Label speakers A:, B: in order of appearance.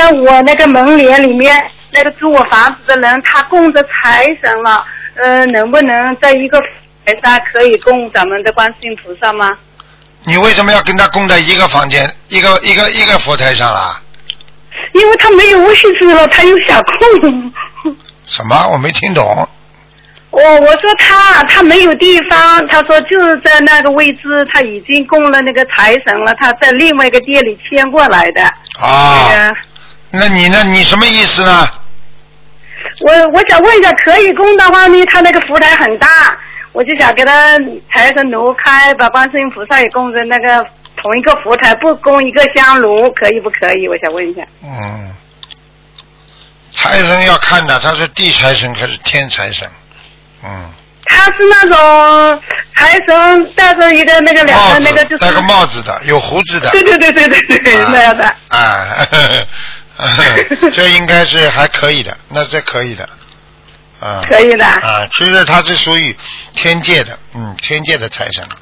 A: 像我那个门帘里面那个租我房子的人，他供着财神了，能不能在一个台上可以供咱们的观世音菩萨吗？
B: 你为什么要跟他供在一个房间、一个佛台上啦？
A: 因为他没有位置了，他又想供。
B: 什么？我没听懂。
A: 我说他没有地方，他说就是在那个位置，他已经供了那个财神了，他在另外一个店里迁过来的。
B: 啊，那你呢？你什么意思呢？
A: 我想问一下，可以供的话呢，他那个福台很大，我就想给他财神挪开，把观世音菩萨也供在那个同一个福台，不供一个香炉，可以不可以？我想问一下。
B: 财神要看的，他是地财神还是天财神？
A: 他是那种财神戴着一个那个两个那个就是
B: 戴个帽子的，有胡子的。
A: 对，那样的。
B: 这应该是还可以的，那这可以的。
A: 可以的。
B: 其实他是属于天界的，天界的财神。